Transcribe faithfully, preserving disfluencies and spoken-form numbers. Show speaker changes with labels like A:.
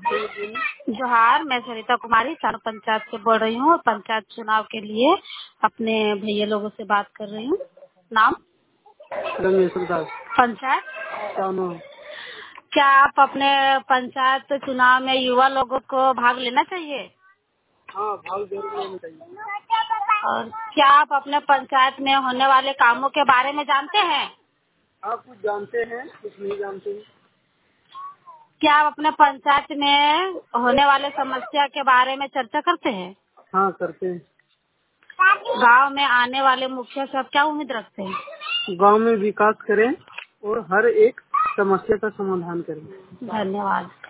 A: जोहार, मैं सरिता कुमारी सानो पंचायत से बोल रही हूँ। पंचायत चुनाव के लिए अपने भैया लोगों से बात कर रही हूँ। नाम
B: रमेश्वर दास,
A: पंचायत
B: सानो।
A: क्या आप अपने पंचायत चुनाव में युवा लोगों को भाग लेना चाहिए?
B: हाँ, भाग जरूर लेना चाहिए।
A: और क्या आप अपने पंचायत में होने वाले कामों के बारे में जानते हैं?
B: आप कुछ जानते हैं, कुछ नहीं जानते हैं।
A: क्या आप अपने पंचायत में होने वाले समस्या के बारे में चर्चा करते हैं?
B: हाँ, करते हैं।
A: गांव में आने वाले मुखिया से आप क्या उम्मीद रखते हैं?
B: गांव में विकास करें और हर एक समस्या का समाधान करें।
A: धन्यवाद।